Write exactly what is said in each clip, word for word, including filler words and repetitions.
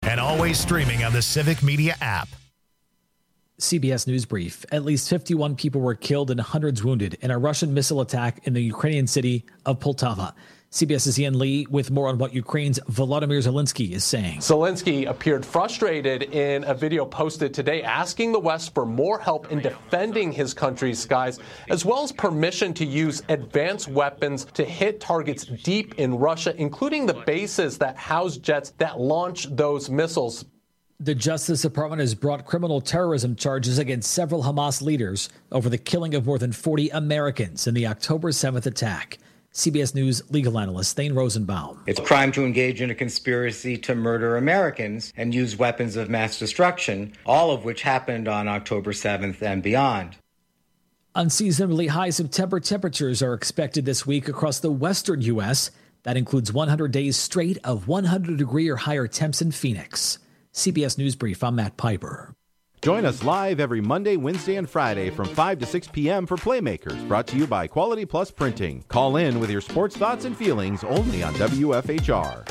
and always streaming on the Civic Media app. C B S News Brief. At least fifty-one people were killed and hundreds wounded in a Russian missile attack in the Ukrainian city of Poltava. CBS's Ian Lee with more on what Ukraine's Volodymyr Zelensky is saying. Zelensky appeared frustrated in a video posted today, asking the West for more help in defending his country's skies, as well as permission to use advanced weapons to hit targets deep in Russia, including the bases that house jets that launch those missiles. The Justice Department has brought criminal terrorism charges against several Hamas leaders over the killing of more than forty Americans in the October seventh attack. C B S News legal analyst Thane Rosenbaum. It's a crime to engage in a conspiracy to murder Americans and use weapons of mass destruction, all of which happened on October seventh and beyond. Unseasonably high September temperatures are expected this week across the western U S. That includes one hundred days straight of one hundred degree or higher temps in Phoenix. C B S News Brief, I'm Matt Piper. Join us live every Monday, Wednesday, and Friday from five to six p.m. for Playmakers, brought to you by Quality Plus Printing. Call in with your sports thoughts and feelings only on W F H R.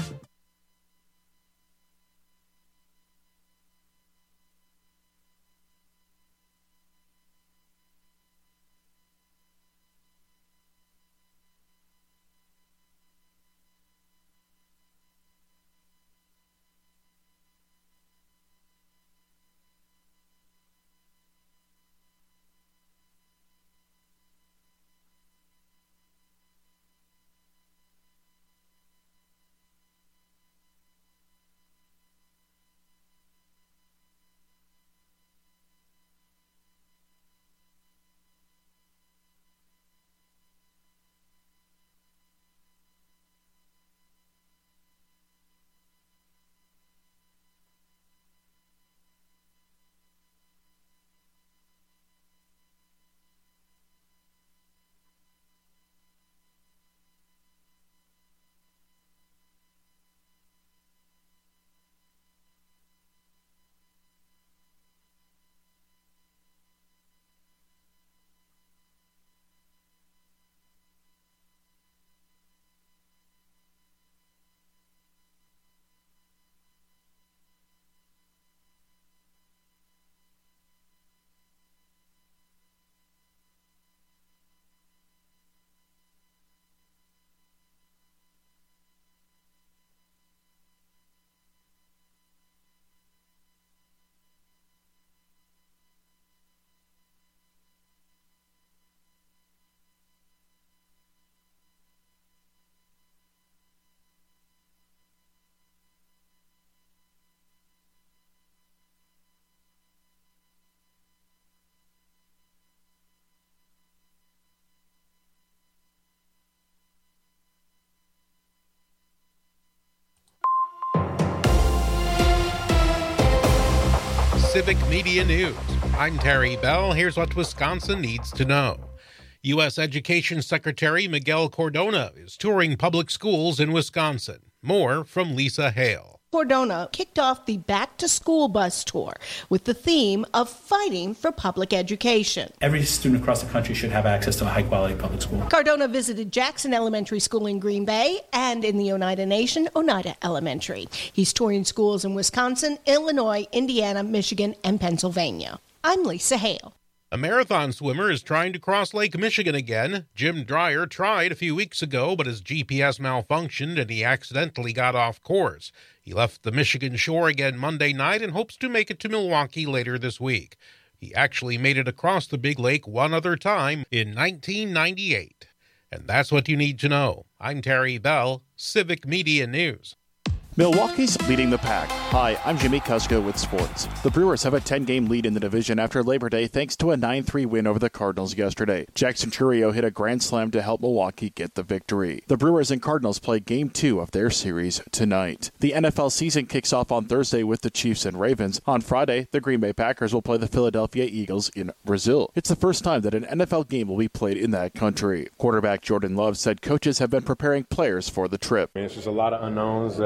Civic Media News. I'm Terry Bell. Here's what Wisconsin needs to know. U S Education Secretary Miguel Cardona is touring public schools in Wisconsin. More from Lisa Hale. Cardona kicked off the Back to School bus tour with the theme of fighting for public education. Every student across the country should have access to a high-quality public school. Cardona visited Jackson Elementary School in Green Bay and in the Oneida Nation, Oneida Elementary. He's touring schools in Wisconsin, Illinois, Indiana, Michigan, and Pennsylvania. I'm Lisa Hale. A marathon swimmer is trying to cross Lake Michigan again. Jim Dreyer tried a few weeks ago, but his G P S malfunctioned and he accidentally got off course. He left the Michigan shore again Monday night and hopes to make it to Milwaukee later this week. He actually made it across the big lake one other time in nineteen ninety-eight. And that's what you need to know. I'm Terry Bell, Civic Media News. Milwaukee's leading the pack. Hi, I'm Jimmy Kusko with sports. The Brewers have a ten-game lead in the division after Labor Day thanks to a nine three win over the Cardinals yesterday. Jackson Chourio hit a grand slam to help Milwaukee get the victory. The Brewers and Cardinals play Game two of their series tonight. The N F L season kicks off on Thursday with the Chiefs and Ravens. On Friday, the Green Bay Packers will play the Philadelphia Eagles in Brazil. It's the first time that an N F L game will be played in that country. Quarterback Jordan Love said coaches have been preparing players for the trip. It's just a lot of unknowns that kind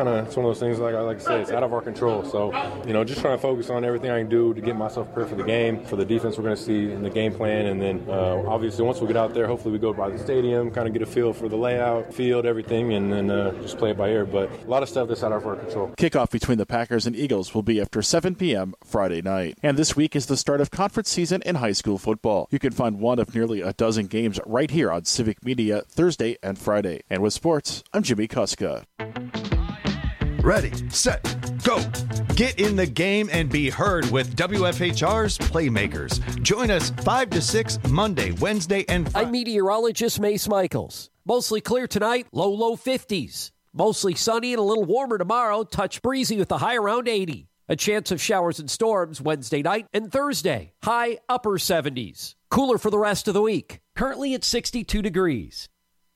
kind of, it's one of those things, like I like to say, it's out of our control. So, you know, just trying to focus on everything I can do to get myself prepared for the game, for the defense we're going to see in the game plan. And then, uh, obviously, once we get out there, hopefully we go by the stadium, kind of get a feel for the layout, field, everything, and then uh, just play it by ear. But a lot of stuff that's out of our control. Kickoff between the Packers and Eagles will be after seven p.m. Friday night. And this week is the start of conference season in high school football. You can find one of nearly a dozen games right here on Civic Media Thursday and Friday. And with sports, I'm Jimmy Kuska. Ready, set, go. Get in the game and be heard with W F H R's Playmakers. Join us five to six Monday, Wednesday, and Friday. I'm meteorologist Mace Michaels. Mostly clear tonight, low, low fifties. Mostly sunny and a little warmer tomorrow, touch breezy with a high around eighty. A chance of showers and storms Wednesday night and Thursday, high upper seventies. Cooler for the rest of the week. Currently at sixty-two degrees.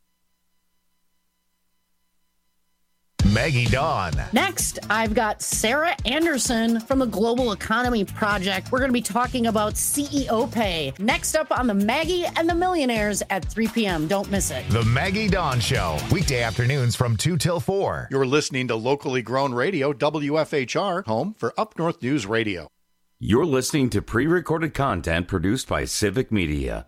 Maggie Dawn. Next, I've got Sarah Anderson from the Global Economy Project. We're going to be talking about C E O pay. Next up on the Maggie and the Millionaires at three p.m. Don't miss it. The Maggie Dawn Show. Weekday afternoons from two till four. You're listening to locally grown radio, W F H R, home for Up North News Radio. You're listening to pre-recorded content produced by Civic Media.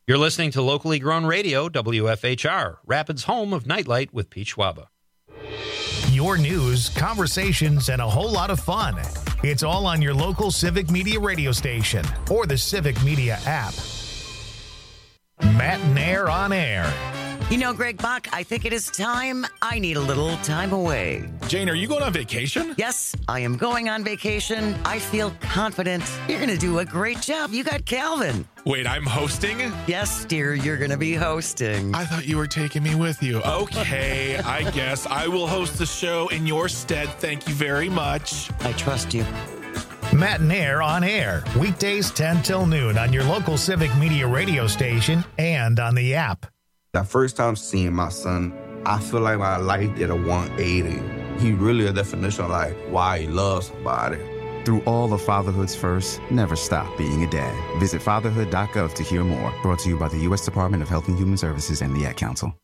You're listening to locally grown radio, W F H R, Rapids' home of Nightlight with Pete Schwaba. Your news, conversations, and a whole lot of fun. It's all on your local Civic Media radio station or the Civic Media app. Matt and Air on Air. You know, Greg Bach, I think it is time. I need a little time away. Jane, are you going on vacation? Yes, I am going on vacation. I feel confident. You're going to do a great job. You got Calvin. Wait, I'm hosting? Yes, dear, you're going to be hosting. I thought you were taking me with you. Okay, I guess I will host the show in your stead. Thank you very much. I trust you. Matt and Air on Air, weekdays ten till noon on your local Civic Media radio station and on the app. That first time seeing my son, I feel like my life did a one eighty. He really a definition of like why he loves somebody. Through all of fatherhood's first, never stop being a dad. Visit fatherhood dot gov to hear more. Brought to you by the U S Department of Health and Human Services and the Ad Council.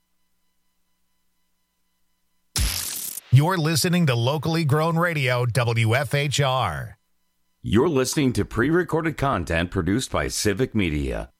You're listening to locally grown radio, W F H R. You're listening to pre-recorded content produced by Civic Media.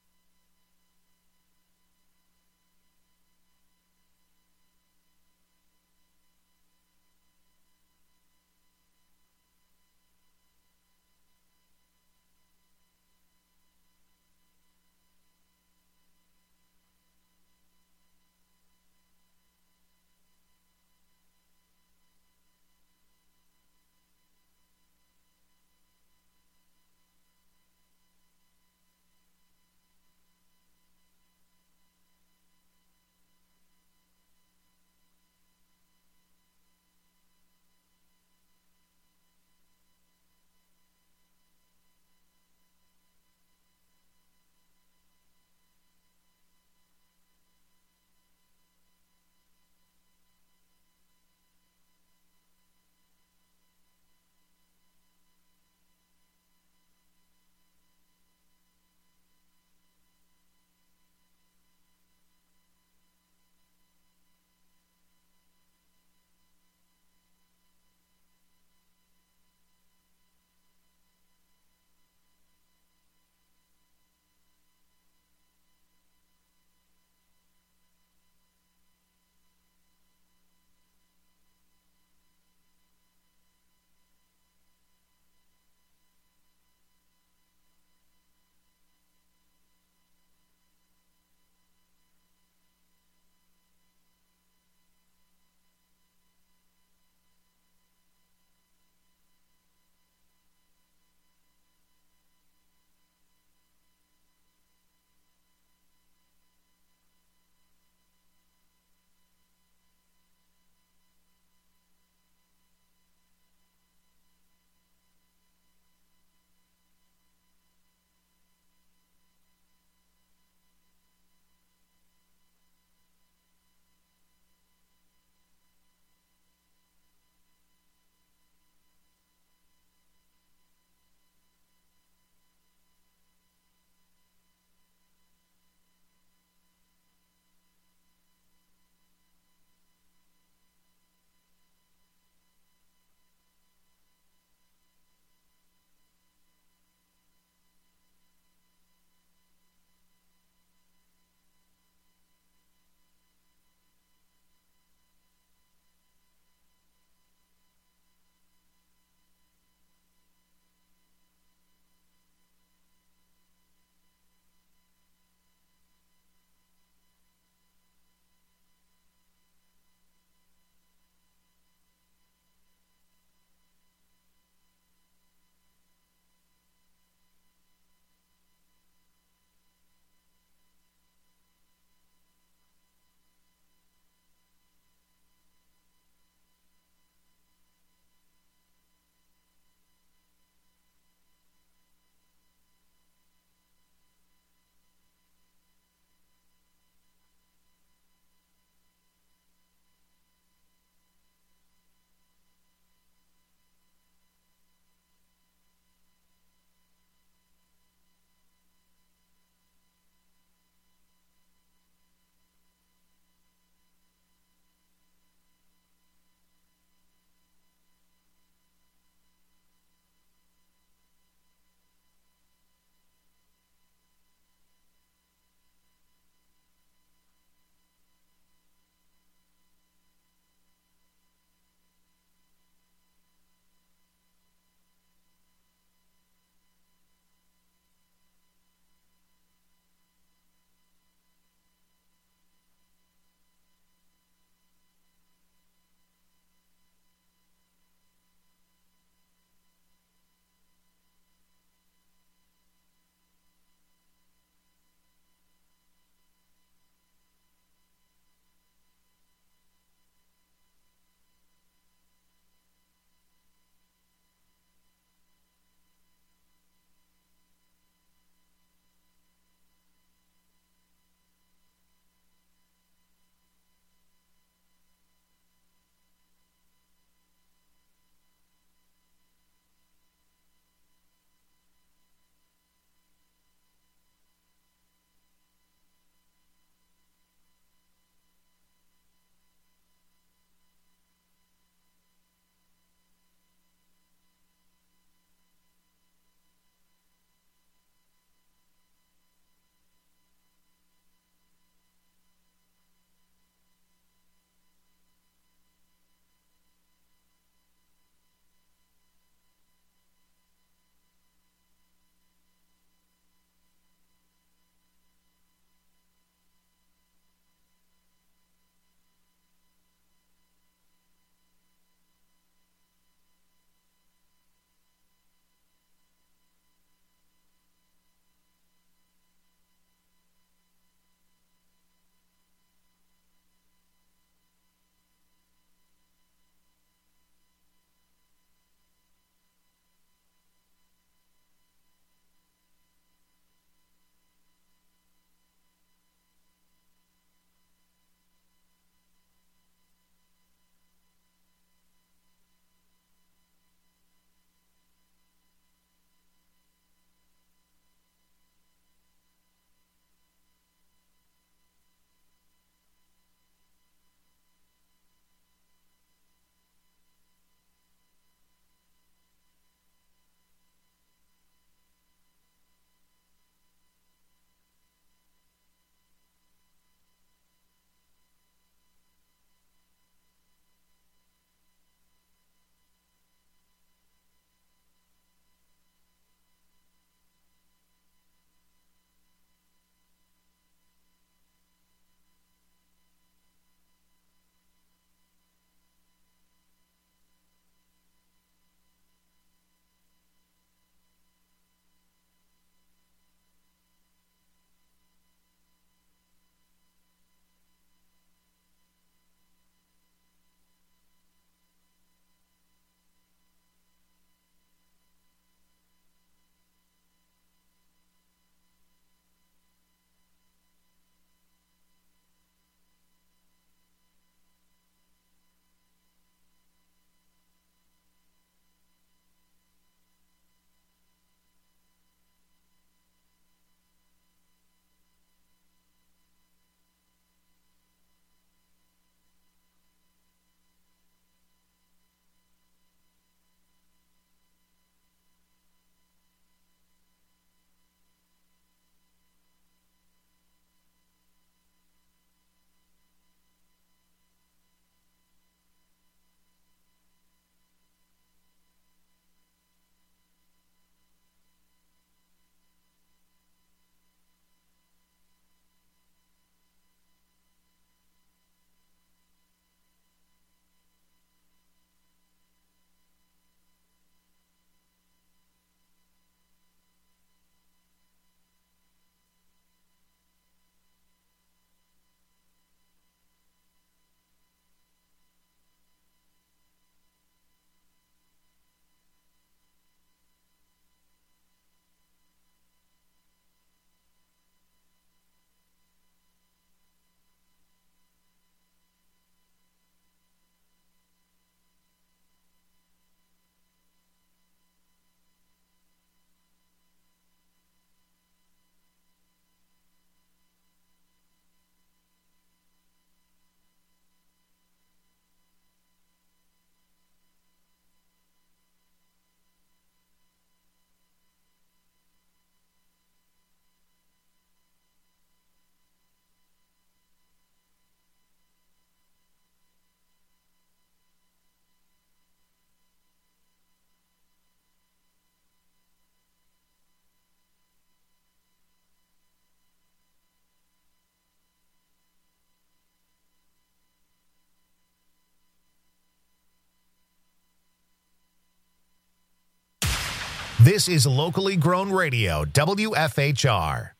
This is locally grown radio, W F H R.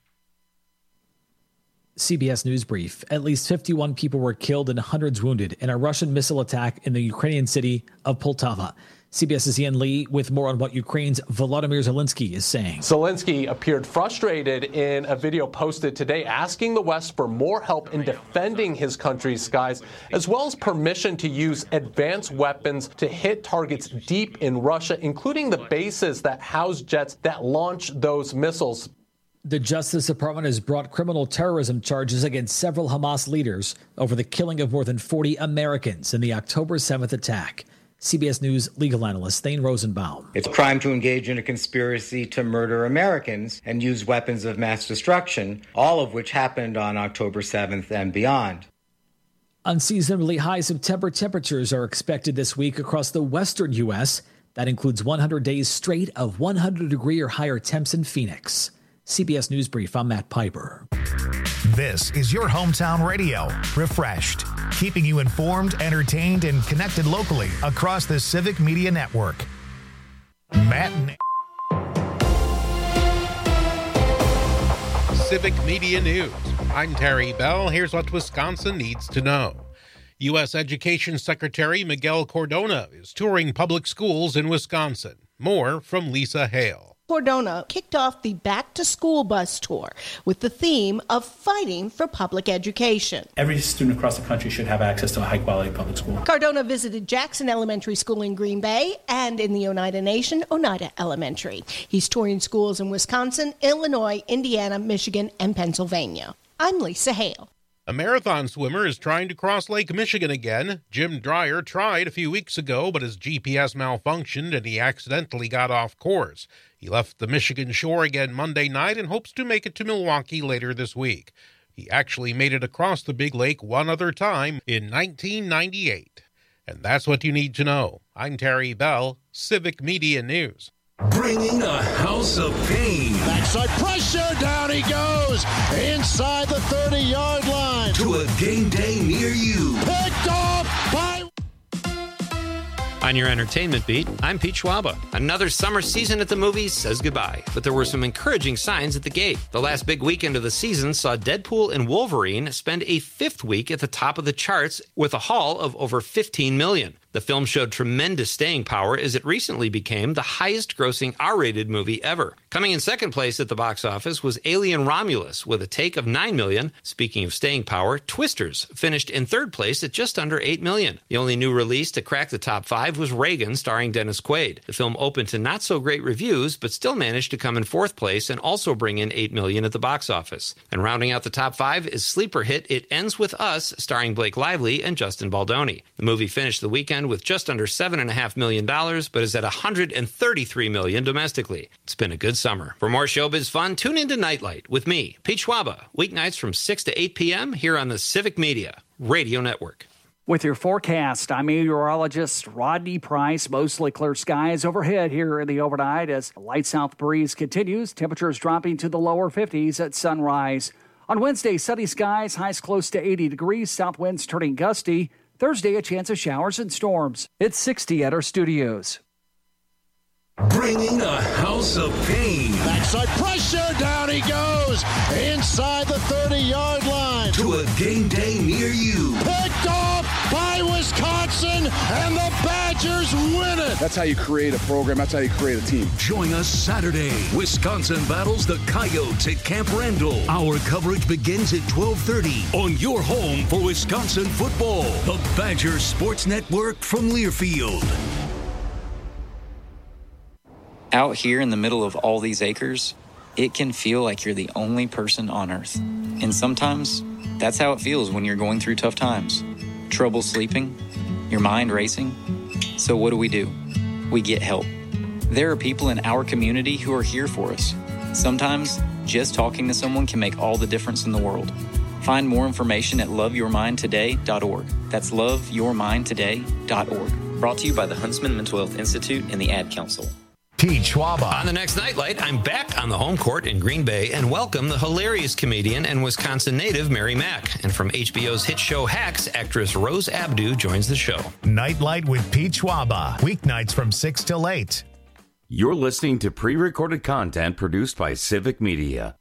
C B S News Brief. At least fifty-one people were killed and hundreds wounded in a Russian missile attack in the Ukrainian city of Poltava. CBS's Ian Lee with more on what Ukraine's Volodymyr Zelensky is saying. Zelensky appeared frustrated in a video posted today asking the West for more help in defending his country's skies, as well as permission to use advanced weapons to hit targets deep in Russia, including the bases that house jets that launch those missiles. The Justice Department has brought criminal terrorism charges against several Hamas leaders over the killing of more than forty Americans in the October seventh attack. C B S News legal analyst Thane Rosenbaum. It's a crime to engage in a conspiracy to murder Americans and use weapons of mass destruction, all of which happened on October seventh and beyond. Unseasonably high September temperatures are expected this week across the western U S. That includes one hundred days straight of one hundred degree or higher temps in Phoenix. C B S News Brief, I'm Matt Piper. This is your hometown radio, refreshed, keeping you informed, entertained, and connected locally across the Civic Media Network. Matt and Civic Media News. I'm Terry Bell. Here's what Wisconsin needs to know. U S Education Secretary Miguel Cardona is touring public schools in Wisconsin. More from Lisa Hale. Cardona kicked off the Back to School bus tour with the theme of fighting for public education. Every student across the country should have access to a high-quality public school. Cardona visited Jackson Elementary School in Green Bay and in the Oneida Nation, Oneida Elementary. He's touring schools in Wisconsin, Illinois, Indiana, Michigan, and Pennsylvania. I'm Lisa Hale. A marathon swimmer is trying to cross Lake Michigan again. Jim Dreyer tried a few weeks ago, but his G P S malfunctioned and he accidentally got off course. He left the Michigan shore again Monday night and hopes to make it to Milwaukee later this week. He actually made it across the big lake one other time in nineteen ninety-eight. And that's what you need to know. I'm Terry Bell, Civic Media News. Bringing a house of pain. Backside pressure, down he goes, inside the thirty-yard line. To a game day near you. Picked off by... On your entertainment beat, I'm Pete Schwaba. Another summer season at the movies says goodbye, but there were some encouraging signs at the gate. The last big weekend of the season saw Deadpool and Wolverine spend a fifth week at the top of the charts with a haul of over fifteen million dollars. The film showed tremendous staying power as it recently became the highest-grossing R-rated movie ever. Coming in second place at the box office was Alien Romulus with a take of nine million dollars. Speaking of staying power, Twisters finished in third place at just under eight million dollars. The only new release to crack the top five was Reagan, starring Dennis Quaid. The film opened to not-so-great reviews, but still managed to come in fourth place and also bring in eight million dollars at the box office. And rounding out the top five is sleeper hit It Ends With Us, starring Blake Lively and Justin Baldoni. The movie finished the weekend with just under seven point five million dollars, but is at one hundred thirty-three million dollars domestically. It's been a good summer. For more showbiz fun, tune into Nightlight with me, Pete Schwaba, weeknights from six to eight p.m. here on the Civic Media Radio Network. With your forecast, I'm meteorologist Rodney Price. Mostly clear skies overhead here in the overnight as the light south breeze continues. Temperatures dropping to the lower fifties at sunrise. On Wednesday, sunny skies, highs close to eighty degrees, south winds turning gusty. Thursday, a chance of showers and storms. It's sixty at our studios. Bringing a house of pain. Backside pressure, down he goes, inside the thirty-yard line. To a game day near you. Picked off by Wisconsin, and the Badgers win it. That's how you create a program. That's how you create a team. Join us Saturday. Wisconsin battles the Coyotes at Camp Randall. Our coverage begins at twelve thirty on your home for Wisconsin football. The Badgers Sports Network from Learfield. Out here in the middle of all these acres, it can feel like you're the only person on Earth. And sometimes, that's how it feels when you're going through tough times. Trouble sleeping, your mind racing. So what do we do? We get help. There are people in our community who are here for us. Sometimes, just talking to someone can make all the difference in the world. Find more information at love your mind today dot org. That's love your mind today dot org. Brought to you by the Huntsman Mental Health Institute and the Ad Council. Pete Schwaba. On the next Nightlight, I'm back on the home court in Green Bay and welcome the hilarious comedian and Wisconsin native Mary Mack. And from H B O's hit show Hacks, actress Rose Abdu joins the show. Nightlight with Pete Schwaba. Weeknights from six till eight. You're listening to pre-recorded content produced by Civic Media.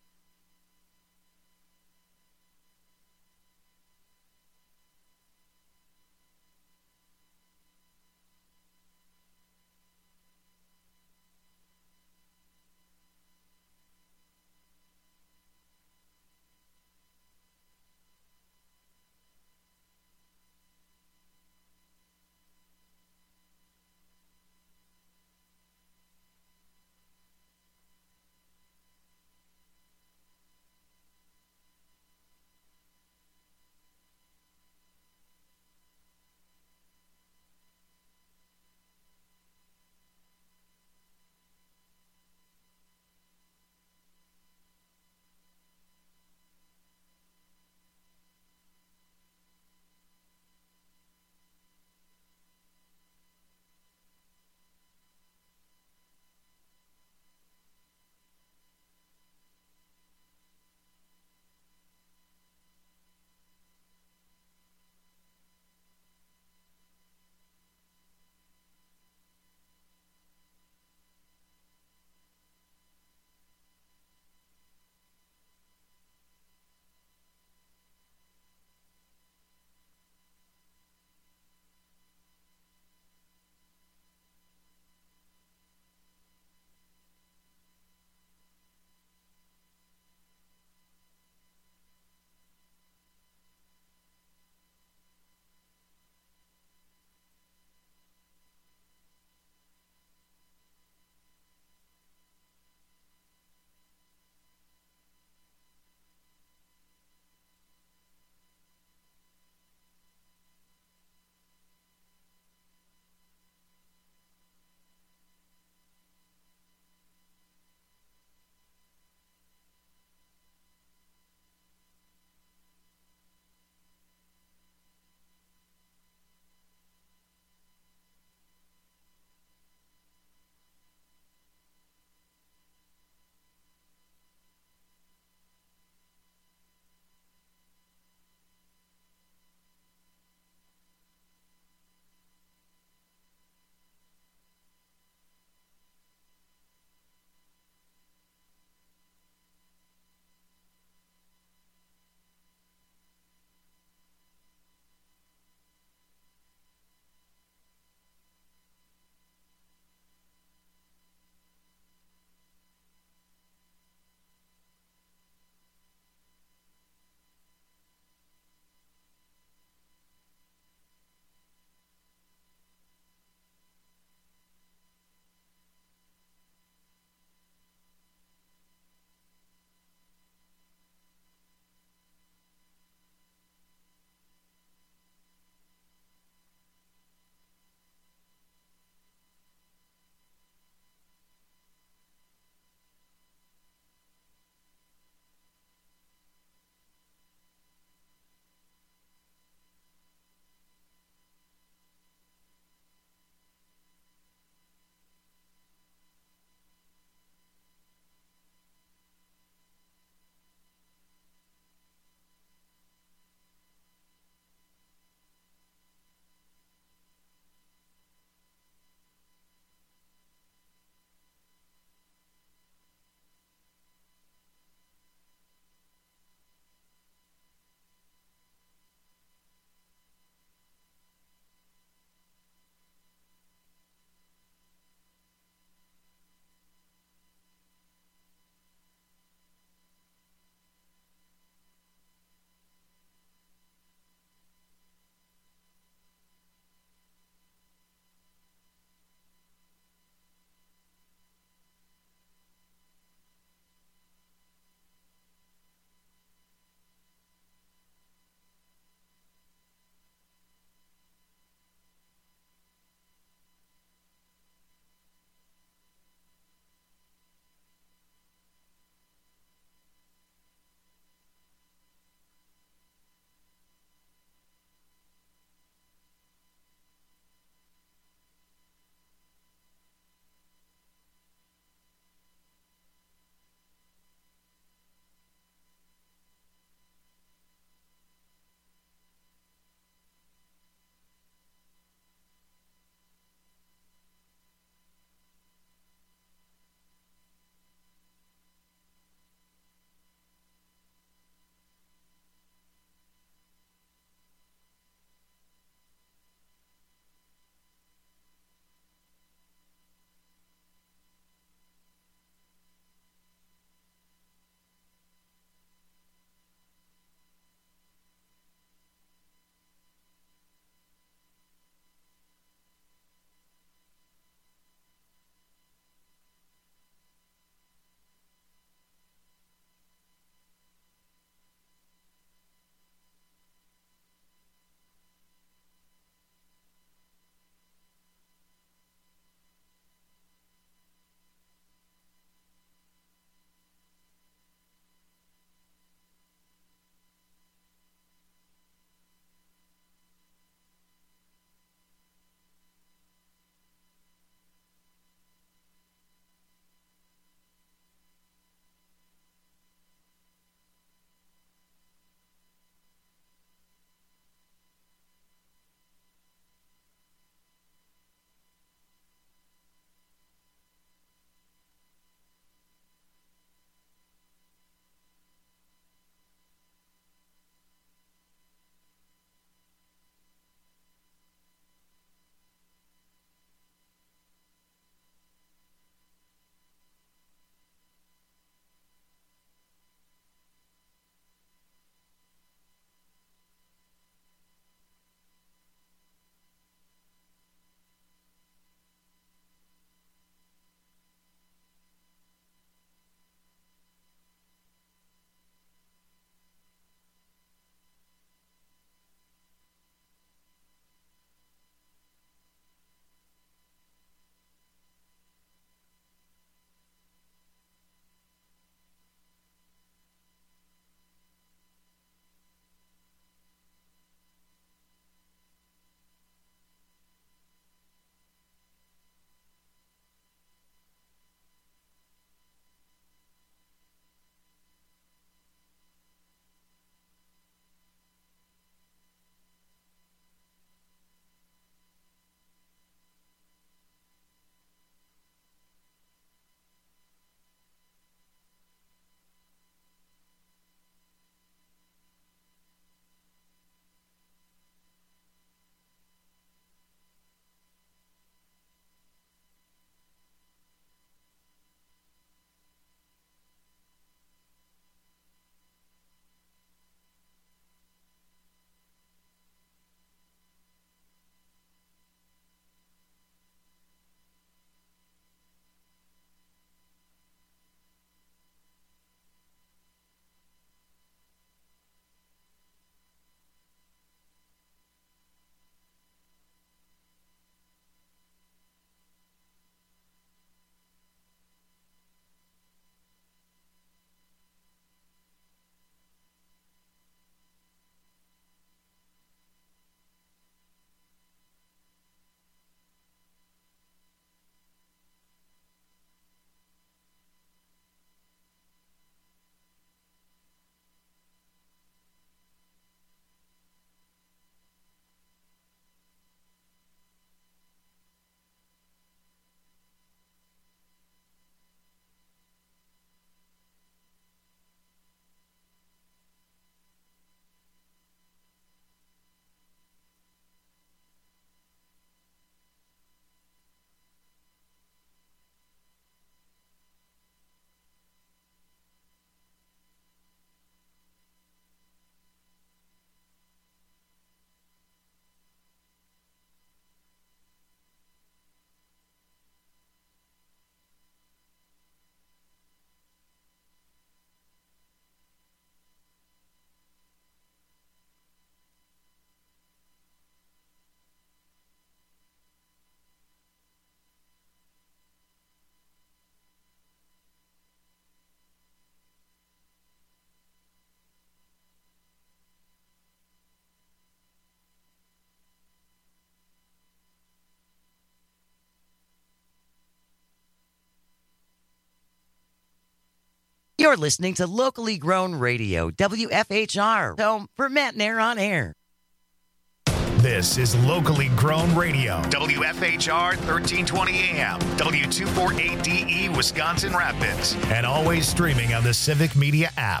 You're listening to locally grown radio, W F H R, home for Matt Nair on air. This is locally grown radio, W F H R thirteen twenty A M, W two forty-eight D E, Wisconsin Rapids, and always streaming on the Civic Media app.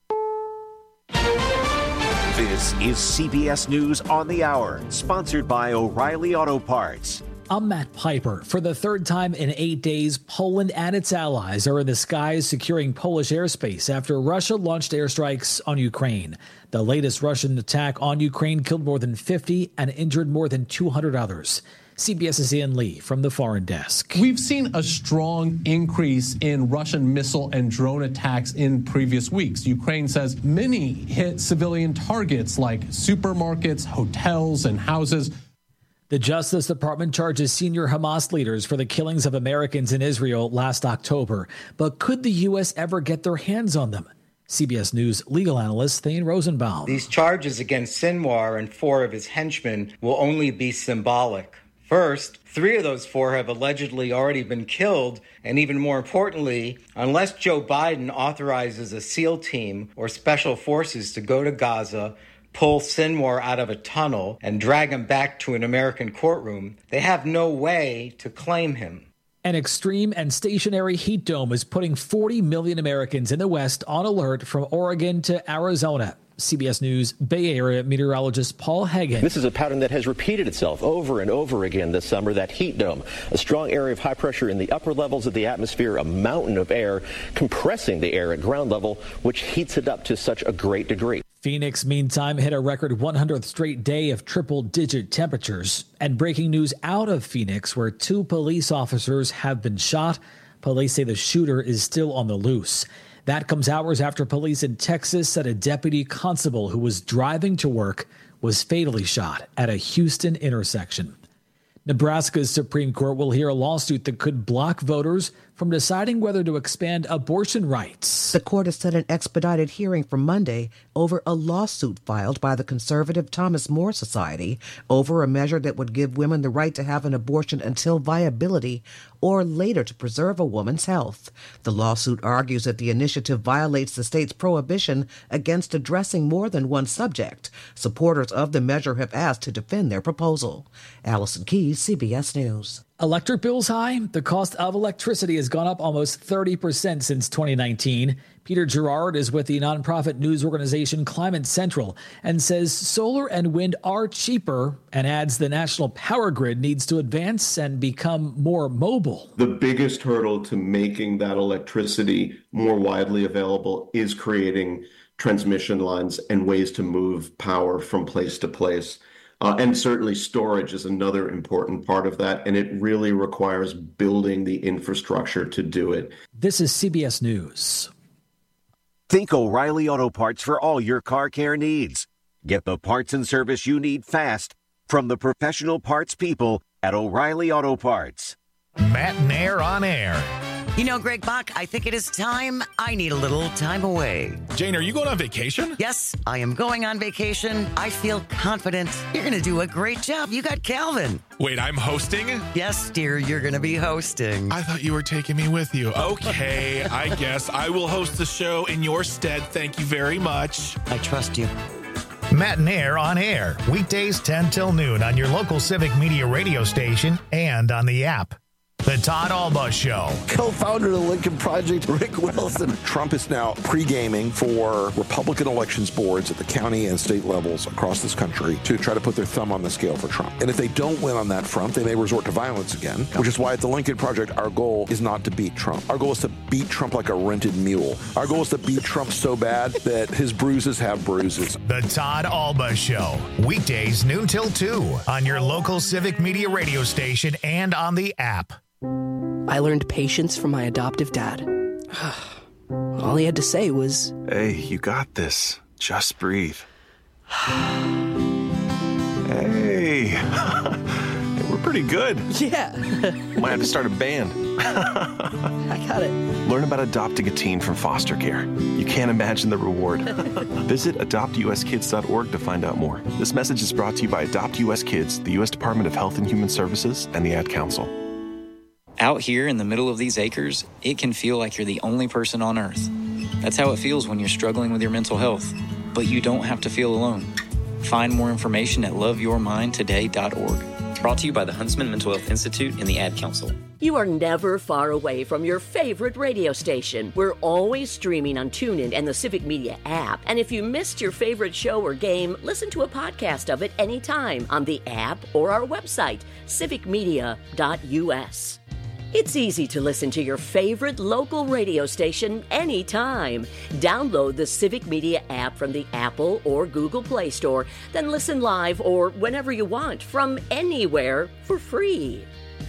This is C B S News on the Hour, sponsored by O'Reilly Auto Parts. I'm Matt Piper. For the third time in eight days, Poland and its allies are in the skies securing Polish airspace after Russia launched airstrikes on Ukraine. The latest Russian attack on Ukraine killed more than fifty and injured more than two hundred others. CBS's Ian Lee from the Foreign Desk. We've seen a strong increase in Russian missile and drone attacks in previous weeks. Ukraine says many hit civilian targets like supermarkets, hotels, and houses. The Justice Department charges senior Hamas leaders for the killings of Americans in Israel last October. But could the U S ever get their hands on them? C B S News legal analyst Thane Rosenbaum. These charges against Sinwar and four of his henchmen will only be symbolic. First, three of those four have allegedly already been killed, and even more importantly, unless Joe Biden authorizes a SEAL team or special forces to go to Gaza, pull Sinwar out of a tunnel, and drag him back to an American courtroom, they have no way to claim him. An extreme and stationary heat dome is putting forty million Americans in the West on alert from Oregon to Arizona. C B S News Bay Area meteorologist Paul Hagen. This is a pattern that has repeated itself over and over again this summer, that heat dome. A strong area of high pressure in the upper levels of the atmosphere, a mountain of air compressing the air at ground level, which heats it up to such a great degree. Phoenix, meantime, hit a record one hundredth straight day of triple-digit temperatures. And breaking news out of Phoenix, where two police officers have been shot. Police say the shooter is still on the loose. That comes hours after police in Texas said a deputy constable who was driving to work was fatally shot at a Houston intersection. Nebraska's Supreme Court will hear a lawsuit that could block voters from deciding whether to expand abortion rights. The court has set an expedited hearing for Monday over a lawsuit filed by the conservative Thomas More Society over a measure that would give women the right to have an abortion until viability or later to preserve a woman's health. The lawsuit argues that the initiative violates the state's prohibition against addressing more than one subject. Supporters of the measure have asked to defend their proposal. Allison Keyes, C B S News. Electric bills high? The cost of electricity has gone up almost thirty percent since twenty nineteen. Peter Gerard is with the nonprofit news organization Climate Central and says solar and wind are cheaper, and adds the national power grid needs to advance and become more mobile. The biggest hurdle to making that electricity more widely available is creating transmission lines and ways to move power from place to place. Uh, and certainly storage is another important part of that, and it really requires building the infrastructure to do it. This is C B S News. Think O'Reilly Auto Parts for all your car care needs. Get the parts and service you need fast from the professional parts people at O'Reilly Auto Parts. Matt Nair on air. You know, Greg Bach, I think it is time. I need a little time away. Jane, are you going on vacation? Yes, I am going on vacation. I feel confident. You're going to do a great job. You got Calvin. Wait, I'm hosting? Yes, dear, you're going to be hosting. I thought you were taking me with you. Okay, I guess I will host the show in your stead. Thank you very much. I trust you. Matt Nair on air, weekdays ten till noon on your local Civic Media radio station and on the app. The Todd Alba Show. Co-founder of the Lincoln Project, Rick Wilson. Trump is now pre-gaming for Republican elections boards at the county and state levels across this country to try to put their thumb on the scale for Trump. And if they don't win on that front, they may resort to violence again, which is why at the Lincoln Project, our goal is not to beat Trump. Our goal is to beat Trump like a rented mule. Our goal is to beat Trump so bad that his bruises have bruises. The Todd Alba Show. Weekdays noon till two on your local Civic Media radio station and on the app. I learned patience from my adoptive dad. All he had to say was, "Hey, you got this. Just breathe." Hey, we're pretty good. Yeah. Might have to start a band. I got it. Learn about adopting a teen from foster care. You can't imagine the reward. Visit adopt u s kids dot org to find out more. This message is brought to you by Adopt U S Kids, the U S Department of Health and Human Services, and the Ad Council. Out here in the middle of these acres, it can feel like you're the only person on Earth. That's how it feels when you're struggling with your mental health. But you don't have to feel alone. Find more information at love your mind today dot org. Brought to you by the Huntsman Mental Health Institute and the Ad Council. You are never far away from your favorite radio station. We're always streaming on TuneIn and the Civic Media app. And if you missed your favorite show or game, listen to a podcast of it anytime on the app or our website, civic media dot u s. It's easy to listen to your favorite local radio station anytime. Download the Civic Media app from the Apple or Google Play Store, then listen live or whenever you want from anywhere for free.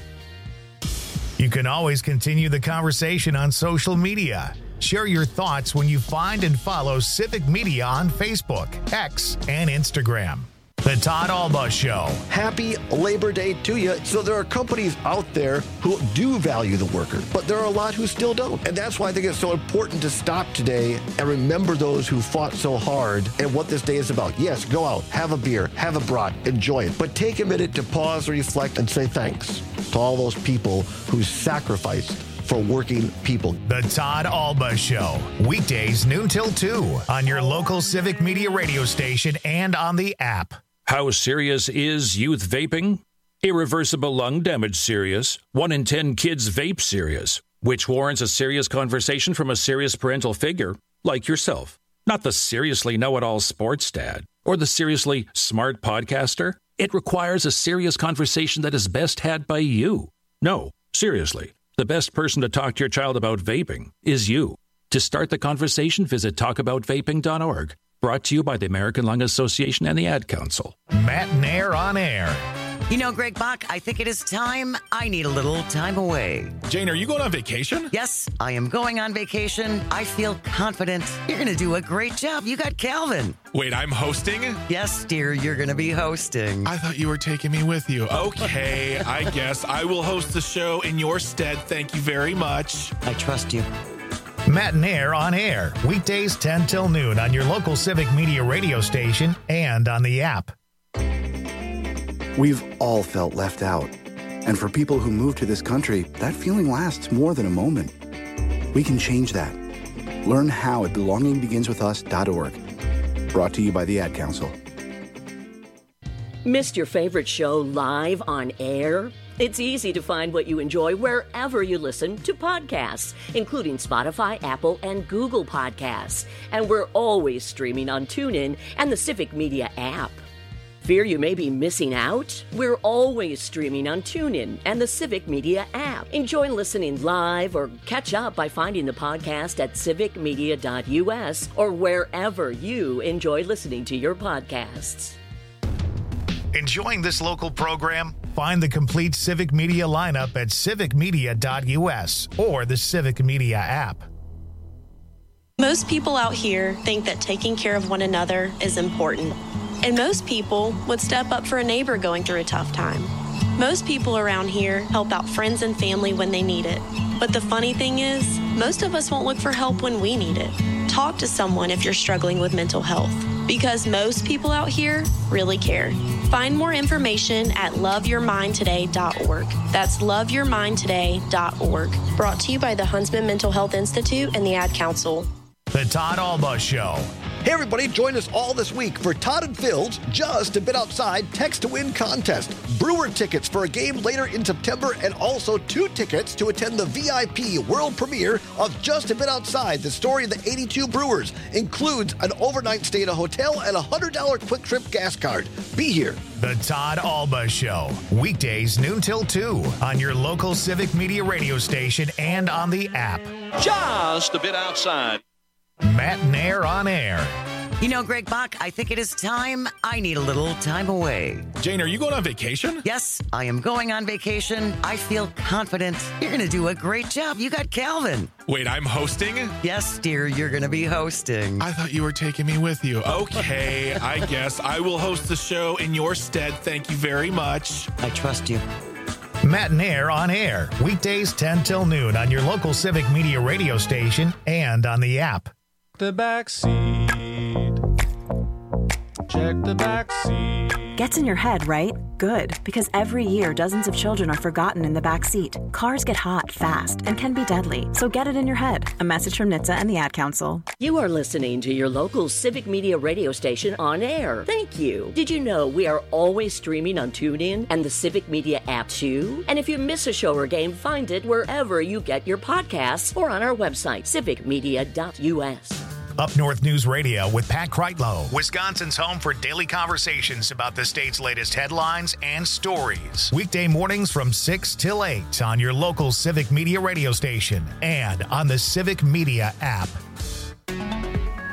You can always continue the conversation on social media. Share your thoughts when you find and follow Civic Media on Facebook, X, and Instagram. The Todd Alba Show. Happy Labor Day to you. So there are companies out there who do value the worker, but there are a lot who still don't. And that's why I think it's so important to stop today and remember those who fought so hard and what this day is about. Yes, go out, have a beer, have a brat, enjoy it. But take a minute to pause, reflect, and say thanks to all those people who sacrificed for working people. The Todd Alba Show. Weekdays noon till two on your local Civic Media radio station and on the app. How serious is youth vaping? Irreversible lung damage serious. One in ten kids vape serious, which warrants a serious conversation from a serious parental figure like yourself. Not the seriously know-it-all sports dad or the seriously smart podcaster. It requires a serious conversation that is best had by you. No, seriously, the best person to talk to your child about vaping is you. To start the conversation, visit talk about vaping dot org. Brought to you by the American Lung Association and the Ad Council. Matt Nair on air. You know, Greg Bach, I think it is time. I need a little time away. Jane, are you going on vacation? Yes, I am going on vacation. I feel confident. You're going to do a great job. You got Calvin. Wait, I'm hosting? Yes, dear, you're going to be hosting. I thought you were taking me with you. Okay, I guess I will host the show in your stead. Thank you very much. I trust you. Matt Nair on air, weekdays ten till noon on your local Civic Media radio station and on the app. We've all felt left out. And for people who move to this country, that feeling lasts more than a moment. We can change that. Learn how at belonging begins with us dot org. Brought to you by the Ad Council. Missed your favorite show live on air? It's easy to find what you enjoy wherever you listen to podcasts, including Spotify, Apple, and Google Podcasts. And we're always streaming on TuneIn and the Civic Media app. Fear you may be missing out? We're always streaming on TuneIn and the Civic Media app. Enjoy listening live or catch up by finding the podcast at civic media dot u s or wherever you enjoy listening to your podcasts. Enjoying this local program? Find the complete Civic Media lineup at civic media dot u s or the Civic Media app. Most people out here think that taking care of one another is important. And most people would step up for a neighbor going through a tough time. Most people around here help out friends and family when they need it. But the funny thing is, most of us won't look for help when we need it. Talk to someone if you're struggling with mental health, because most people out here really care. Find more information at love your mind today dot org. That's love your mind today dot org. Brought to you by the Huntsman Mental Health Institute and the Ad Council. The Todd Alba Show. Hey everybody, join us all this week for Todd and Phil's Just a Bit Outside Text to Win contest. Brewer tickets for a game later in September and also two tickets to attend the V I P world premiere of Just a Bit Outside, the story of the eighty-two Brewers. Includes an overnight stay at a hotel and a one hundred dollars quick trip gas card. Be here. The Todd Alba Show. Weekdays noon till two on your local Civic Media radio station and on the app. Just a Bit Outside. Matt Nair on air. You know, Greg Bach, I think it is time. I need a little time away. Jane, are you going on vacation? Yes, I am going on vacation. I feel confident. You're going to do a great job. You got Calvin. Wait, I'm hosting? Yes, dear, you're going to be hosting. I thought you were taking me with you. Okay, I guess I will host the show in your stead. Thank you very much. I trust you. Matt Nair on air. Weekdays ten till noon on your local Civic Media radio station and on the app. The back seat. Check the back seat. Gets in your head, right? Good, because every year dozens of children are forgotten in the back seat. Cars get hot fast and can be deadly, so get it in your head. A message from N H T S A and the Ad Council. You are listening to your local Civic Media radio station on air. Thank you. Did you know we are always streaming on TuneIn and the Civic Media app too? And if you miss a show or game, find it wherever you get your podcasts or on our website, civic media dot u s. Up North News Radio with Pat Kreitlow, Wisconsin's home for daily conversations about the state's latest headlines and stories. Weekday mornings from six till eight on your local Civic Media radio station and on the Civic Media app.